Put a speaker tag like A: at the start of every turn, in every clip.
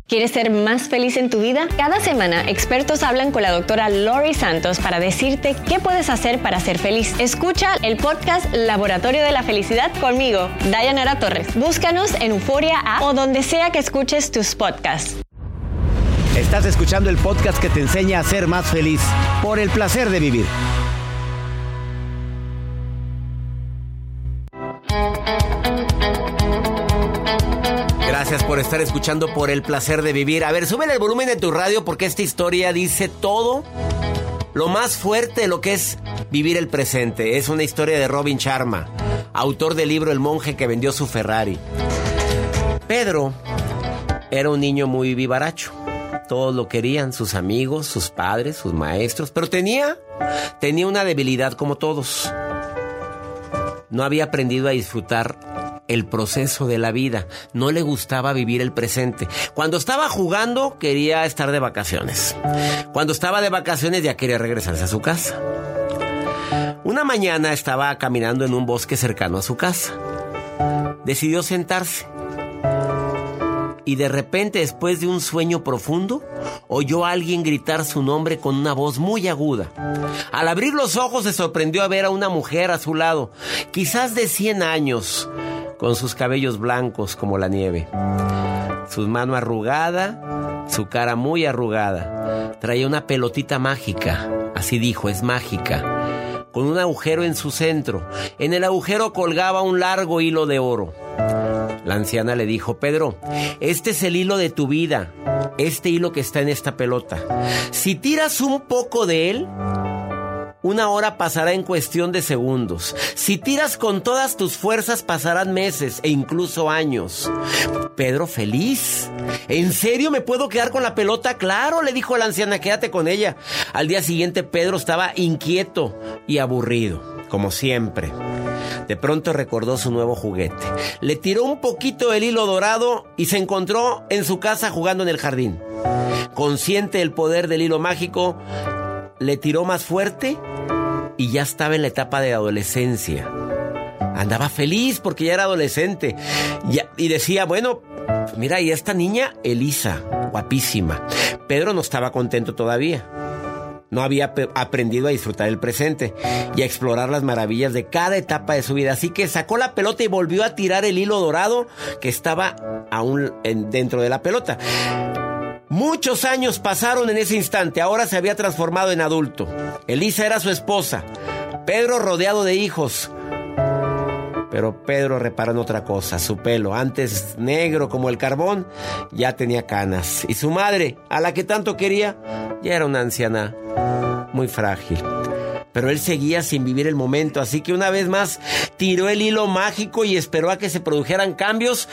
A: ¿Quieres ser más feliz en tu vida? Cada semana, expertos hablan con la doctora Lori Santos para decirte qué puedes hacer para ser feliz. Escucha el podcast Laboratorio de la Felicidad conmigo, Dayanara Torres. Búscanos en Euforia App o donde sea que escuches tus podcasts.
B: Estás escuchando el podcast que te enseña a ser más feliz por el placer de vivir. Gracias por estar escuchando Por el Placer de Vivir. A ver, súbele el volumen de tu radio porque esta historia dice todo lo más fuerte de lo que es vivir el presente. Es una historia de Robin Sharma, autor del libro El monje que vendió su Ferrari. Pedro era un niño muy vivaracho. Todos lo querían, sus amigos, sus padres, sus maestros. Pero tenía una debilidad como todos. No había aprendido a disfrutar el proceso de la vida. No le gustaba vivir el presente. Cuando estaba jugando, quería estar de vacaciones. Cuando estaba de vacaciones, ya quería regresarse a su casa. Una mañana estaba caminando en un bosque cercano a su casa. Decidió sentarse. Y de repente, después de un sueño profundo, oyó a alguien gritar su nombre con una voz muy aguda. Al abrir los ojos, se sorprendió a ver a una mujer a su lado, quizás de 100 años, con sus cabellos blancos como la nieve, su mano arrugada, su cara muy arrugada. Traía una pelotita mágica, así dijo, es mágica, con un agujero en su centro. En el agujero colgaba un largo hilo de oro. La anciana le dijo: Pedro, este es el hilo de tu vida, este hilo que está en esta pelota. Si tiras un poco de él, una hora pasará en cuestión de segundos. Si tiras con todas tus fuerzas, pasarán meses e incluso años. Pedro, feliz. ¿En serio me puedo quedar con la pelota? Claro, le dijo la anciana, quédate con ella. Al día siguiente, Pedro estaba inquieto y aburrido, como siempre. De pronto recordó su nuevo juguete. Le tiró un poquito del hilo dorado y se encontró en su casa jugando en el jardín. Consciente del poder del hilo mágico, le tiró más fuerte y ya estaba en la etapa de adolescencia. Andaba feliz porque ya era adolescente. Y decía, bueno, mira, y esta niña, Elisa, guapísima. Pedro no estaba contento todavía. No había aprendido a disfrutar el presente y a explorar las maravillas de cada etapa de su vida. Así que sacó la pelota y volvió a tirar el hilo dorado que estaba aún dentro de la pelota. Muchos años pasaron en ese instante. Ahora se había transformado en adulto. Elisa era su esposa. Pedro rodeado de hijos. Pero Pedro reparó en otra cosa. Su pelo, antes negro como el carbón, ya tenía canas. Y su madre, a la que tanto quería, ya era una anciana muy frágil. Pero él seguía sin vivir el momento. Así que una vez más tiró el hilo mágico y esperó a que se produjeran cambios.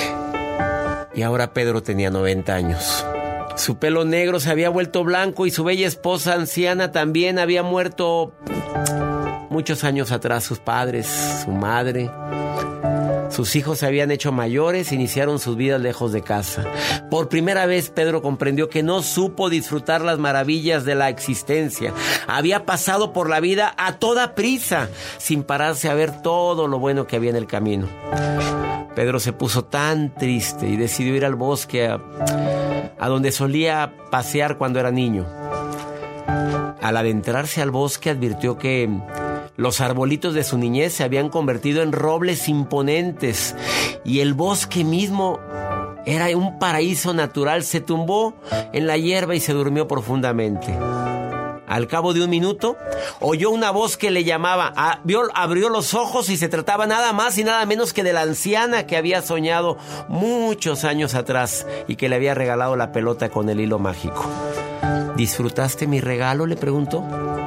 B: Y ahora Pedro tenía 90 años. Su pelo negro se había vuelto blanco y su bella esposa anciana también había muerto muchos años atrás. Sus padres, su madre, sus hijos se habían hecho mayores, iniciaron sus vidas lejos de casa. Por primera vez Pedro comprendió que no supo disfrutar las maravillas de la existencia. Había pasado por la vida a toda prisa, sin pararse a ver todo lo bueno que había en el camino. Pedro se puso tan triste y decidió ir al bosque a donde solía pasear cuando era niño. Al adentrarse al bosque advirtió que los arbolitos de su niñez se habían convertido en robles imponentes y el bosque mismo era un paraíso natural. Se tumbó en la hierba y se durmió profundamente. Al cabo de un minuto, oyó una voz que le llamaba. Abrió los ojos y se trataba nada más y nada menos que de la anciana que había soñado muchos años atrás y que le había regalado la pelota con el hilo mágico. ¿Disfrutaste mi regalo?, le preguntó.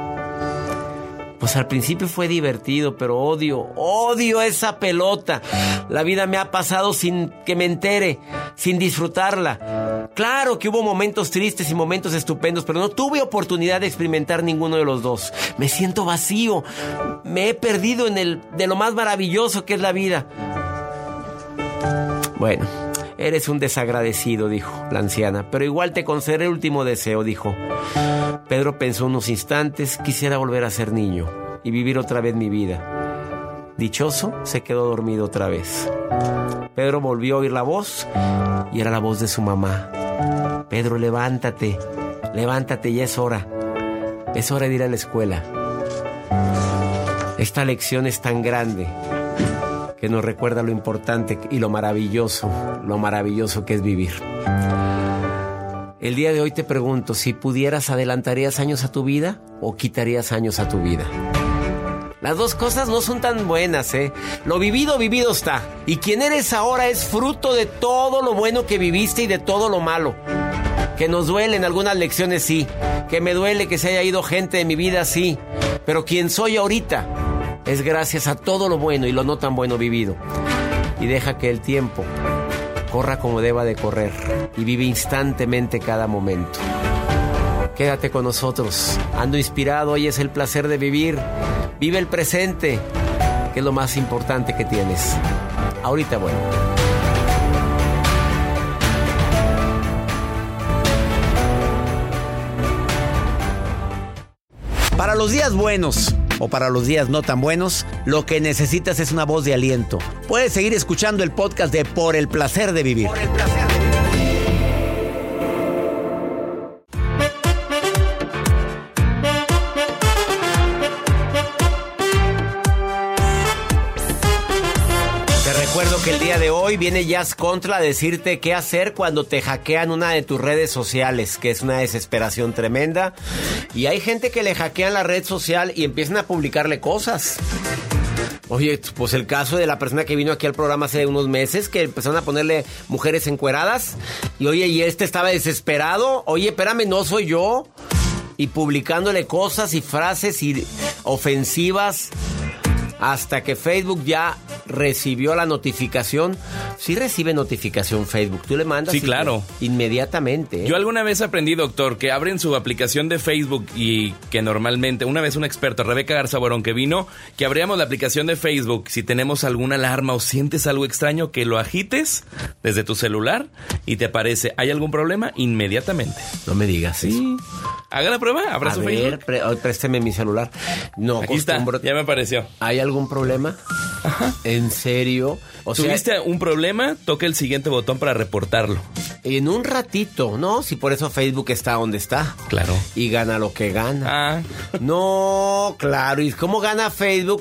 B: Pues al principio fue divertido, pero odio esa pelota. La vida me ha pasado sin que me entere, sin disfrutarla. Claro que hubo momentos tristes y momentos estupendos, pero no tuve oportunidad de experimentar ninguno de los dos. Me siento vacío, me he perdido de lo más maravilloso que es la vida. Bueno, eres un desagradecido, dijo la anciana, pero igual te concederé el último deseo, dijo. Pedro pensó unos instantes. Quisiera volver a ser niño y vivir otra vez mi vida. Dichoso, se quedó dormido otra vez. Pedro volvió a oír la voz y era la voz de su mamá. Pedro, levántate, ya es hora. Es hora de ir a la escuela. Esta lección es tan grande que nos recuerda lo importante y lo maravilloso que es vivir. El día de hoy te pregunto, si pudieras, ¿adelantarías años a tu vida o quitarías años a tu vida? Las dos cosas no son tan buenas, ¿eh? Lo vivido, vivido está. Y quien eres ahora es fruto de todo lo bueno que viviste y de todo lo malo. Que nos duelen algunas lecciones, sí. Que me duele que se haya ido gente de mi vida, sí. Pero quien soy ahorita es gracias a todo lo bueno y lo no tan bueno vivido. Y deja que el tiempo corra como deba de correr y vive instantemente cada momento. Quédate con nosotros. Ando inspirado, hoy es el placer de vivir. Vive el presente, que es lo más importante que tienes. Ahorita bueno. Para los días buenos o para los días no tan buenos, lo que necesitas es una voz de aliento. Puedes seguir escuchando el podcast de Por el Placer de Vivir. Por el placer de vivir. Recuerdo que el día de hoy viene Jazz Contra a decirte qué hacer cuando te hackean una de tus redes sociales, que es una desesperación tremenda. Y hay gente que le hackean la red social y empiezan a publicarle cosas. Oye, pues el caso de la persona que vino aquí al programa hace unos meses, que empezaron a ponerle mujeres encueradas. Y oye, y estaba desesperado. Oye, espérame, no soy yo. Y publicándole cosas y frases y ofensivas. Hasta que Facebook ya recibió la notificación. Sí recibe notificación Facebook. Tú le mandas.
C: Sí, claro.
B: Inmediatamente.
C: Yo alguna vez aprendí, doctor, que abren su aplicación de Facebook y que normalmente, una vez un experto, Rebeca Garza Borón, que vino, que abríamos la aplicación de Facebook. Si tenemos alguna alarma o sientes algo extraño, que lo agites desde tu celular y te aparece, ¿hay algún problema? Inmediatamente.
B: No me digas eso.
C: Sí. Haga la prueba, abra su Facebook.
B: Présteme mi celular. No,
C: aquí está, ya me apareció.
B: ¿Hay algún problema?
C: Ajá.
B: ¿En serio?
C: ¿Tuviste un problema? Toca el siguiente botón para reportarlo.
B: En un ratito, ¿no? Si por eso Facebook está donde está.
C: Claro.
B: Y gana lo que gana.
C: Ah.
B: No, claro. ¿Y cómo gana Facebook?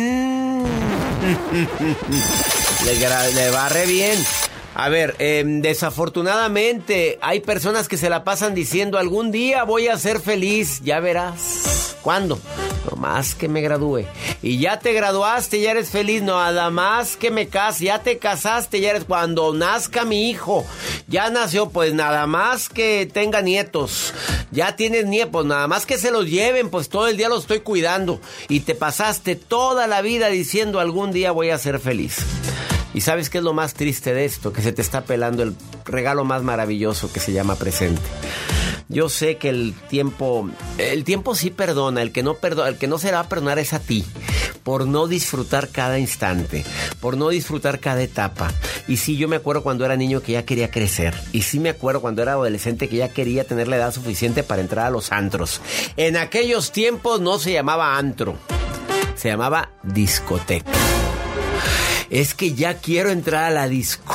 B: Le va re bien. A ver, desafortunadamente hay personas que se la pasan diciendo algún día voy a ser feliz, ya verás. ¿Cuándo? No más que me gradúe. Y ya te graduaste, ya eres feliz. No, nada más que me case. Ya te casaste, ya eres. Cuando nazca mi hijo, ya nació, pues nada más que tenga nietos. Ya tienes nietos, nada más que se los lleven, pues todo el día los estoy cuidando. Y te pasaste toda la vida diciendo algún día voy a ser feliz. ¿Y sabes qué es lo más triste de esto? Que se te está pelando el regalo más maravilloso que se llama presente. Yo sé que el tiempo sí perdona, el que no se le va a perdonar es a ti, por no disfrutar cada instante, por no disfrutar cada etapa. Y sí, yo me acuerdo cuando era niño que ya quería crecer, y sí me acuerdo cuando era adolescente que ya quería tener la edad suficiente para entrar a los antros. En aquellos tiempos no se llamaba antro, se llamaba discoteca. Es que ya quiero entrar a la disco.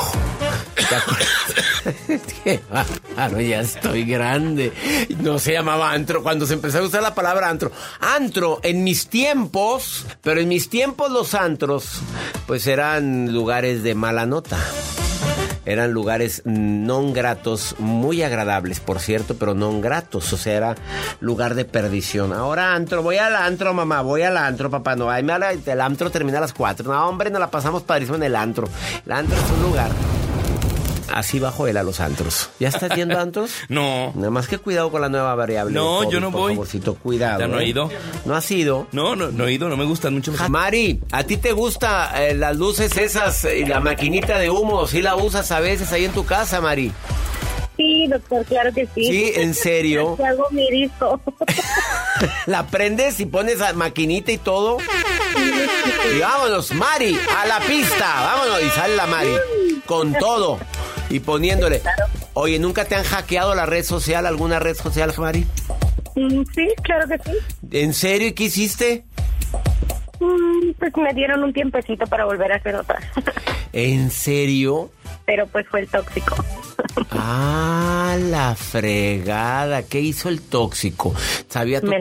B: Qué bárbaro, ya estoy grande. No se llamaba antro cuando se empezó a usar la palabra antro. Antro en mis tiempos, pero en mis tiempos los antros pues eran lugares de mala nota. Eran lugares non gratos, muy agradables, por cierto, pero non gratos. O sea, era lugar de perdición. Ahora antro, voy al antro, mamá, voy al antro, papá. No, el antro termina a las 4. No, hombre, nos la pasamos padrísimo en el antro. El antro es un lugar. Así bajo él a los antros. ¿Ya estás yendo a antros?
C: No.
B: Nada más que cuidado con la nueva variable.
C: No,
B: COVID,
C: yo no voy.
B: Por favorcito, cuidado.
C: Ya no he ido.
B: ¿No has ido?
C: No he ido, no me gustan mucho.
B: Mari, ¿a ti te gustan las luces esas y la maquinita de humo? ¿Sí la usas a veces ahí en tu casa, Mari?
D: Sí, doctor, claro que sí.
B: Sí, ¿en serio?
D: Hago mi disco.
B: ¿La prendes y pones la maquinita y todo? Y vámonos, Mari, a la pista. Vámonos, y sale la Mari con todo y poniéndole. Oye, ¿nunca te han hackeado la red social, alguna red social, Mari?
D: Sí, claro que sí.
B: ¿En serio? ¿Y qué hiciste?
D: Pues me dieron un tiempecito para volver a hacer otra.
B: ¿En serio?
D: Pero pues fue el tóxico.
B: Ah, la fregada. ¿Qué hizo el tóxico? Sabía tu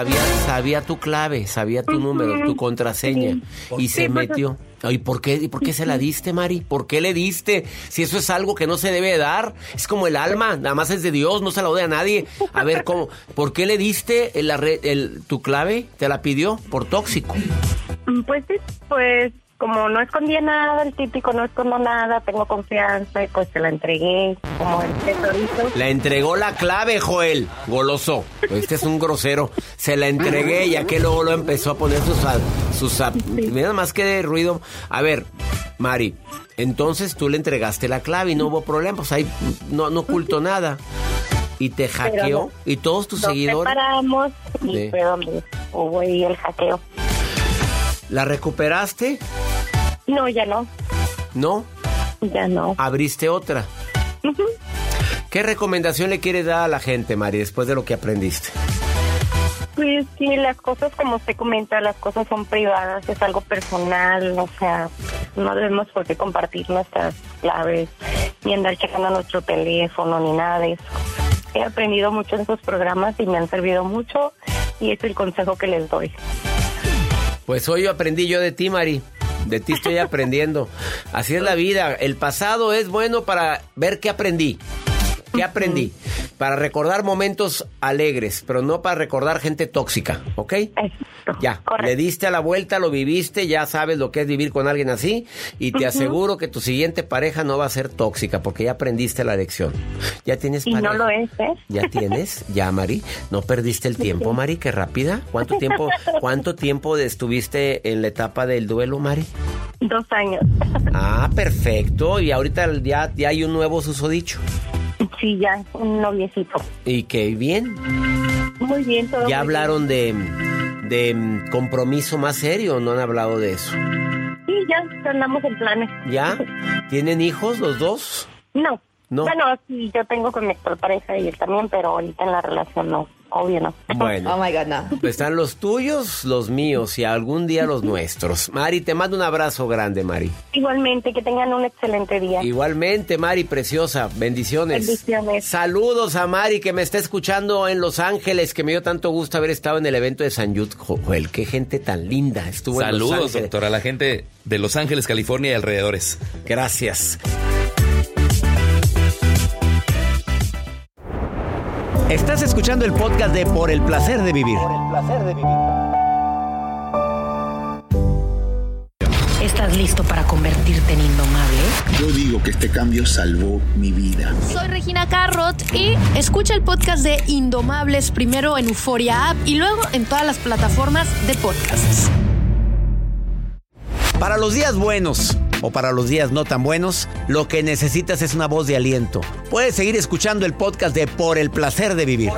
B: clave, sabía tu número, tu contraseña.
D: Sí.
B: Y se metió. ¿Y por qué se la diste, Mari? ¿Por qué le diste? Si eso es algo que no se debe dar. Es como el alma, nada más es de Dios, no se la doy a nadie. A ver, ¿cómo? ¿Por qué le diste tu clave? ¿Te la pidió? Por tóxico.
D: Pues sí, pues como no escondía nada, el típico no escondo nada, tengo confianza y pues se la entregué como el tesorito.
B: Le entregó la clave, Joel, goloso. Este es un grosero. Se la entregué, ya que luego lo empezó a poner sus mira más que de ruido. A ver, Mari, entonces tú le entregaste la clave y no hubo problema, pues ahí no ocultó nada. Y te hackeó, y todos tus seguidores.
D: Nos separamos y
B: sí.
D: fue donde hubo ahí el hackeo.
B: ¿La recuperaste?
D: No, ya no.
B: ¿No?
D: Ya no.
B: ¿Abriste otra?
D: Uh-huh.
B: ¿Qué recomendación le quieres dar a la gente, Mari, después de lo que aprendiste?
D: Pues sí, las cosas, como usted comenta, las cosas son privadas, es algo personal, o sea, no debemos por qué compartir nuestras claves, ni andar checando nuestro teléfono, ni nada de eso. He aprendido mucho en esos programas y me han servido mucho, y es el consejo que les doy.
B: Pues hoy aprendí yo de ti, Mari. De ti estoy aprendiendo. Así es la vida. El pasado es bueno para ver qué aprendí. ¿Qué aprendí? Para recordar momentos alegres, pero no para recordar gente tóxica, ¿ok?
D: Exacto.
B: Ya, correcto. Le diste a la vuelta, lo viviste, ya sabes lo que es vivir con alguien así, y te aseguro que tu siguiente pareja no va a ser tóxica, porque ya aprendiste la lección. Ya tienes pareja.
D: Y no lo es, ¿eh?
B: ¿Ya tienes? Ya, Mari. ¿No perdiste el tiempo, Mari? Qué rápida. ¿Cuánto tiempo estuviste en la etapa del duelo, Mari?
D: 2 años.
B: Ah, perfecto. Y ahorita ya hay un nuevo susodicho.
D: Sí, ya, un noviecito.
B: ¿Y qué? ¿Bien?
D: Muy bien, todo.
B: ¿Ya hablaron de compromiso más serio o no han hablado de eso?
D: Sí, ya andamos en planes.
B: ¿Ya? ¿Tienen hijos los dos?
D: No.
B: ¿No?
D: Bueno, sí, yo tengo con mi pareja y él también, pero ahorita en la relación no, obvio no.
B: Bueno.
A: Oh my God, no.
B: Están los tuyos, los míos y algún día los nuestros. Mari, te mando un abrazo grande, Mari.
D: Igualmente, que tengan un excelente día.
B: Igualmente, Mari, preciosa. Bendiciones.
D: Bendiciones.
B: Saludos a Mari, que me está escuchando en Los Ángeles, que me dio tanto gusto haber estado en el evento de San Jude. Joel, qué gente tan linda estuvo en Los Ángeles.
C: Saludos, doctor, a la gente de Los Ángeles, California y alrededores.
B: Gracias. Estás escuchando el podcast de Por el Placer de Vivir.
E: ¿Estás listo para convertirte en indomable?
F: Yo digo que este cambio salvó mi vida.
G: Soy Regina Carrot y escucha el podcast de Indomables primero en Euforia App y luego en todas las plataformas de podcasts.
B: Para los días buenos o para los días no tan buenos, lo que necesitas es una voz de aliento. Puedes seguir escuchando el podcast de Por el Placer de Vivir.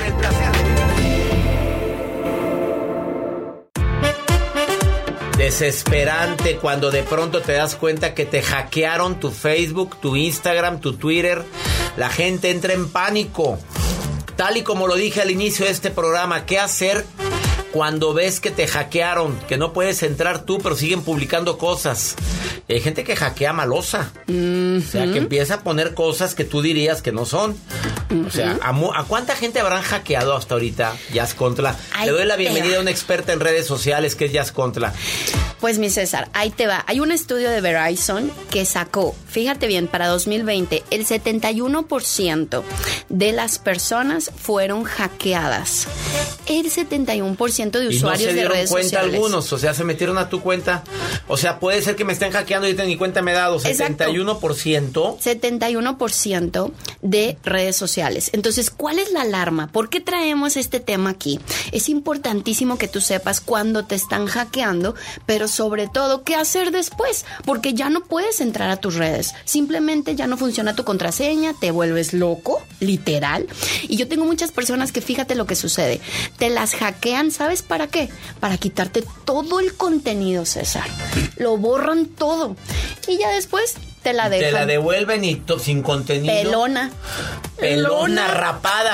B: Desesperante cuando de pronto te das cuenta que te hackearon tu Facebook, tu Instagram, tu Twitter. La gente entra en pánico. Tal y como lo dije al inicio de este programa, ¿qué hacer cuando ves que te hackearon? Que no puedes entrar tú, pero siguen publicando cosas. Hay gente que hackea malosa. O sea, que empieza a poner cosas que tú dirías que no son. O sea, ¿a cuánta gente habrán hackeado hasta ahorita Jazz Contra? Le doy la bienvenida a una experta en redes sociales que es Jazz Contra.
H: Pues mi César, ahí te va. Hay un estudio de Verizon que sacó, fíjate bien, para 2020, el 71% de las personas fueron hackeadas. El 71% de usuarios de redes sociales. ¿Y no se dieron cuenta
B: algunos? O sea, se metieron a tu cuenta. O sea, puede ser que me estén hackeando y ni cuenta me he dado. 71%.
H: 71% de redes sociales. Entonces, ¿cuál es la alarma? ¿Por qué traemos este tema aquí? Es importantísimo que tú sepas cuándo te están hackeando, pero sobre todo, ¿qué hacer después? Porque ya no puedes entrar a tus redes. Simplemente ya no funciona tu contraseña, te vuelves loco, literal. Y yo tengo muchas personas que fíjate lo que sucede. Te las hackean, ¿sabes para qué? Para quitarte todo el contenido, César. Lo borran todo. Y ya después te la dejan.
B: Te la devuelven y sin contenido.
H: Pelona.
B: Pelona rapada.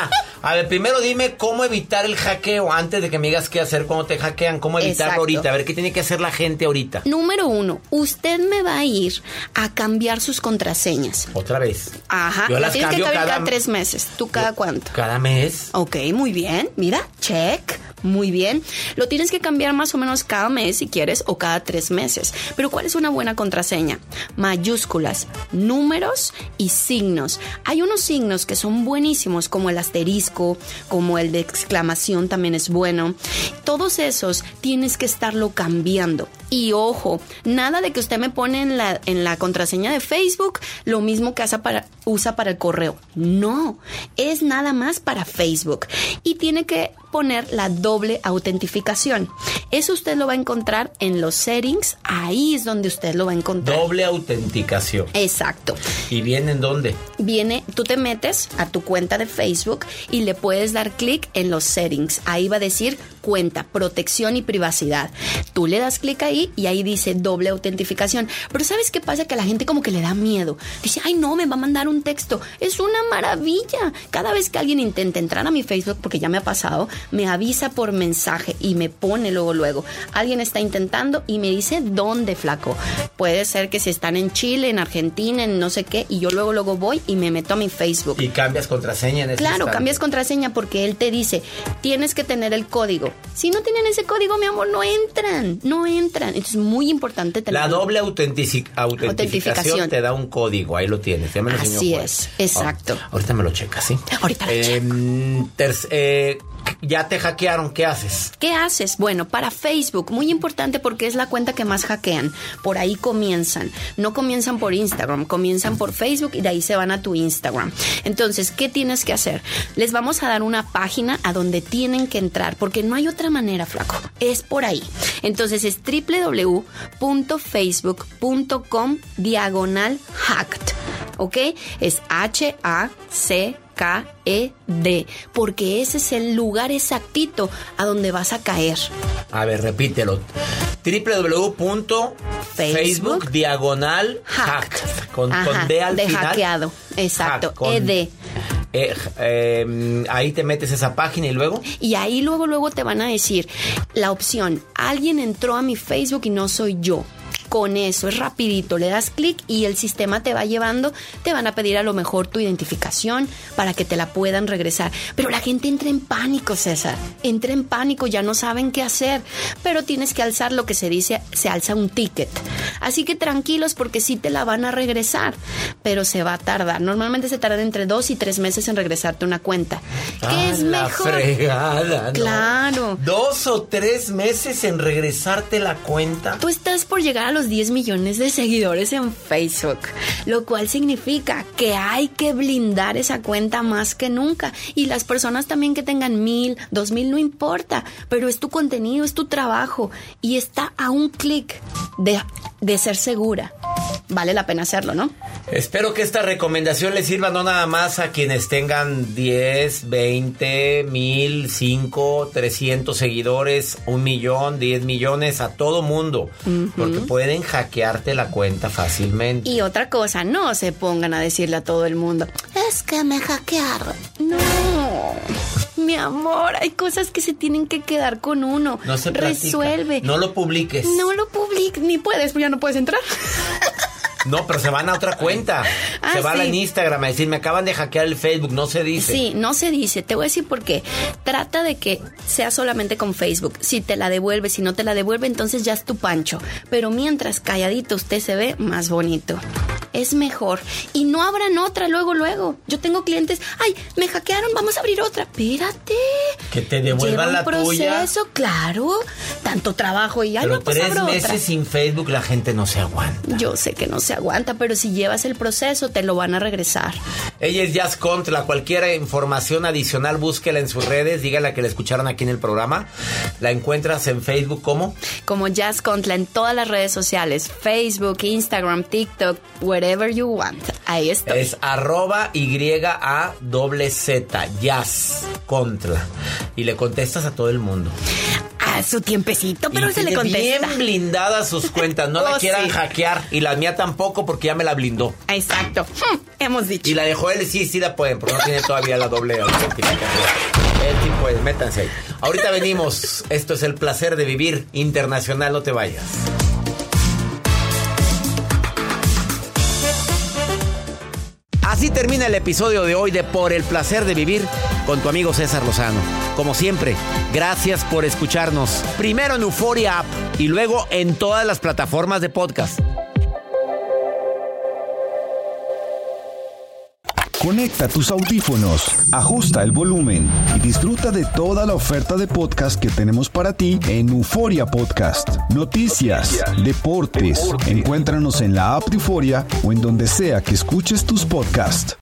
B: A ver, primero dime cómo evitar el hackeo antes de que me digas qué hacer cuando te hackean. ¿Cómo evitarlo ahorita? A ver, ¿qué tiene que hacer la gente ahorita?
H: Número 1, usted me va a ir a cambiar sus contraseñas.
B: ¿Otra vez?
H: Ajá.
B: Yo las
H: tienes
B: cambio
H: que cambiar cada 3 meses. ¿Tú cada cuánto?
B: Cada mes.
H: Ok, muy bien. Mira, check. Muy bien. Lo tienes que cambiar más o menos cada mes si quieres o cada 3 meses. Pero ¿cuál es una buena contraseña? Mayúsculas, números y signos. Hay unos signos que son buenísimos como el asterisco, como el de exclamación también es bueno. Todos esos tienes que estarlo cambiando. Y ojo, nada de que usted me pone en la contraseña de Facebook lo mismo que usa para el correo. No, es nada más para Facebook. Y tiene que poner la doble autentificación. Eso usted lo va a encontrar en los settings. Ahí es donde usted lo va a encontrar.
B: Doble autenticación.
H: Exacto.
B: ¿Y viene en dónde?
H: Tú te metes a tu cuenta de Facebook y le puedes dar clic en los settings. Ahí va a decir cuenta, protección y privacidad. Tú le das clic ahí y ahí dice doble autentificación. Pero ¿sabes qué pasa? Que a la gente como que le da miedo. Dice, ay no, me va a mandar un texto. Es una maravilla. Cada vez que alguien intenta entrar a mi Facebook, porque ya me ha pasado, me avisa por mensaje y me pone luego. Alguien está intentando y me dice, ¿dónde, flaco? Puede ser que si están en Chile, en Argentina, en no sé qué, y yo luego voy y me meto a mi Facebook.
B: ¿Y cambias contraseña en ese
H: Claro,
B: instante?
H: cambias contraseña porque él te dice, tienes que tener el código. Si no tienen ese código, mi amor, no entran. Entonces es muy importante tener...
B: La doble autentificación te da un código, ahí lo tienes. Ya me lo enseñó
H: Así
B: Juan.
H: es, exacto.
B: Ahorita me lo checas, ¿sí?
H: Ahorita lo checo.
B: Ya te hackearon, ¿qué haces?
H: ¿Qué haces? Bueno, para Facebook, muy importante porque es la cuenta que más hackean. Por ahí comienzan. No comienzan por Instagram, comienzan por Facebook y de ahí se van a tu Instagram. Entonces, ¿qué tienes que hacer? Les vamos a dar una página a donde tienen que entrar porque no hay otra manera, flaco. Es por ahí. Entonces es www.facebook.com/hacked. ¿Ok? Es HACKED, porque ese es el lugar exactito a donde vas a caer.
B: A ver, repítelo. www.facebook/hacked. Con D al
H: de
B: final.
H: hackeado. Exacto.
B: Hack, con
H: ED.
B: Ahí te metes esa página y luego.
H: Y ahí luego te van a decir la opción, alguien entró a mi Facebook y no soy yo. Con eso es rapidito, le das clic y el sistema te va llevando, te van a pedir a lo mejor tu identificación para que te la puedan regresar. Pero la gente entra en pánico, César, entra en pánico, ya no saben qué hacer, pero tienes que alzar lo que se dice, se alza un ticket. Así que tranquilos porque sí te la van a regresar, pero se va a tardar. Normalmente se tarda entre 2 y 3 meses en regresarte una cuenta. ¿Qué es
B: la
H: mejor?
B: Fregada, ¿no?
H: Claro.
B: 2 o 3 meses en regresarte la cuenta.
H: Tú estás por llegar a los 10 millones de seguidores en Facebook, lo cual significa que hay que blindar esa cuenta más que nunca. Y las personas también que tengan 1,000, 2,000, no importa, pero es tu contenido, es tu trabajo y está a un clic de ser segura. Vale la pena hacerlo, ¿no?
B: Espero que esta recomendación les sirva no nada más a quienes tengan 10, 20, 1,000, 5, 300 seguidores, 1 millón, 10 millones, a todo mundo. Porque pueden hackearte la cuenta fácilmente.
H: Y otra cosa, no se pongan a decirle a todo el mundo, es que me hackearon. No, mi amor, hay cosas que se tienen que quedar con uno.
B: No se platica.
H: Resuelve.
B: No lo publiques.
H: No lo publiques, ni puedes, pues ya no puedes entrar.
B: No, pero se van a otra cuenta. Se van en Instagram a decir, me acaban de hackear el Facebook. No se dice.
H: Sí, no se dice. Te voy a decir por qué. Trata de que sea solamente con Facebook. Si te la devuelve, si no te la devuelve, entonces ya es tu pancho. Pero mientras calladito usted se ve más bonito. Es mejor. Y no abran otra luego. Yo tengo clientes, ay, me hackearon, vamos a abrir otra. Espérate.
B: Que te devuelvan la tuya.
H: Lleva un proceso, claro. Tanto trabajo y ay,
B: pero
H: no, pues
B: 3
H: abro
B: meses
H: otra.
B: sin Facebook la gente no se aguanta.
H: Yo sé que no se aguanta, pero si llevas el proceso te lo van a regresar.
B: Ella es Jazz Contra. Cualquier información adicional búsquela en sus redes. Dígala que la escucharon aquí en el programa. La encuentras en Facebook, ¿cómo?
H: Como Jazz Contra en todas las redes sociales, Facebook, Instagram, TikTok, wherever you want. Ahí estoy.
B: Es @YAZZ, Jazz Contra. Y le contestas a todo el mundo.
H: da su tiempecito, pero
B: y
H: se le
B: tiene
H: contesta.
B: bien blindadas sus cuentas. No la quieran hackear. Y la mía tampoco, porque ya me la blindó.
H: Exacto. Hemos dicho.
B: Y la de Joel sí la pueden, porque no tiene todavía la doble autentificación. Él sí puede, métanse ahí. Ahorita venimos. Esto es El Placer de Vivir Internacional. No te vayas. Así termina el episodio de hoy de Por el Placer de Vivir con tu amigo César Lozano. Como siempre, gracias por escucharnos. Primero en Euforia App y luego en todas las plataformas de podcast.
I: Conecta tus audífonos, ajusta el volumen y disfruta de toda la oferta de podcast que tenemos para ti en Euforia Podcast. Noticias, deportes. Encuéntranos en la app de Euforia o en donde sea que escuches tus podcasts.